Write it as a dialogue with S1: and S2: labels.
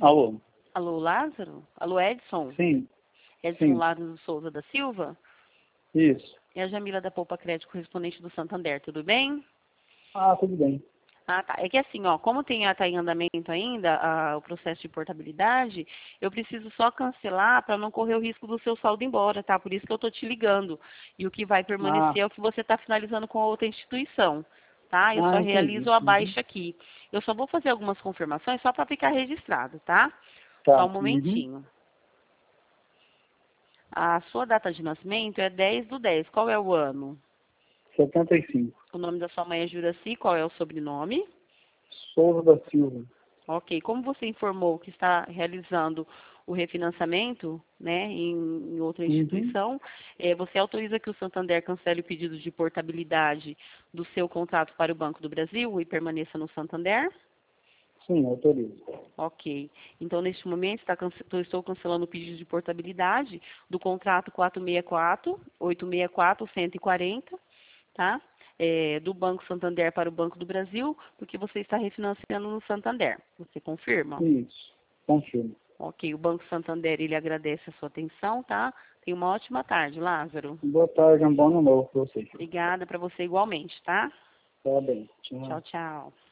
S1: Alô?
S2: Alô, Lázaro? Alô, Edson?
S1: Sim,
S2: Edson
S1: sim,
S2: Lázaro Souza da Silva?
S1: isso.
S2: É a Jamila da Poupa Crédito, correspondente do Santander, tudo bem?
S1: Ah, tudo bem.
S2: Ah, tá. É que assim, ó, como está em andamento ainda o processo de portabilidade, eu preciso só cancelar para não correr o risco do seu saldo ir embora, tá? Por isso que eu estou te ligando. E o que vai
S1: Ah,
S2: permanecer é o que você está finalizando com a outra instituição, tá? Eu só realizo
S1: entendi.
S2: a
S1: Uhum.
S2: baixa aqui. Eu só vou fazer algumas confirmações só para ficar registrado, tá? Só um
S1: Tá. Uhum.
S2: momentinho. A sua data de nascimento é 10/10. Qual é o ano?
S1: 75.
S2: O nome da sua mãe é Juraci. Qual é o sobrenome?
S1: Souza da Silva.
S2: Ok. Como você informou que está realizando o refinanciamento, né, em outra
S1: Uhum.
S2: instituição, você autoriza que o Santander cancele o pedido de portabilidade do seu contrato para o Banco do Brasil e permaneça no Santander?
S1: Sim, autorizo.
S2: Ok. Então, neste momento, estou cancelando o pedido de portabilidade do contrato 464-864-140, tá? Do Banco Santander para o Banco do Brasil, porque você está refinanciando no Santander. Você confirma?
S1: Isso. Confirmo.
S2: Ok. O Banco Santander, ele agradece a sua atenção, tá? Tenha uma ótima tarde, Lázaro.
S1: Boa tarde, um bom ano novo pra vocês.
S2: Obrigada para você igualmente, tá?
S1: Tá bem. Tchau.
S2: Tchau, tchau.